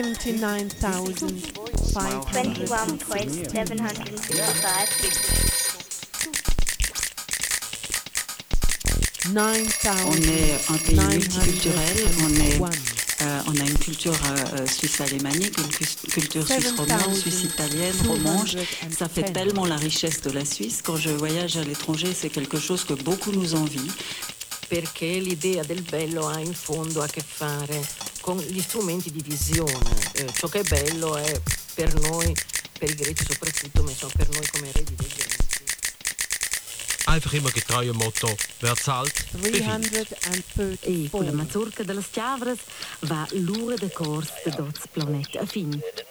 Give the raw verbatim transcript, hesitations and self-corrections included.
seventy-nine thousand five hundred twenty-one thousand seven hundred fifty-five. nine On thousand est un pays nine multiculturel, on, hundred est, one. euh, on a une culture euh, suisse-alémanique, une cu- culture suisse-romande, suisse-italienne, romanche. Ça fait tellement la richesse de la Suisse. Quand je voyage à l'étranger, c'est quelque chose que beaucoup nous envient. Perché l'idea del bello ha in fondo a che fare con gli strumenti di visione. Eh, ciò che è bello è per noi, per i greci soprattutto, ma insomma per noi come eredi dei greci. Einfach immer getreu Motto, wer zahlt, three hundred E con la thirty-four. mazurka delle Schiavras va l'ora de cors de dots planet a fin.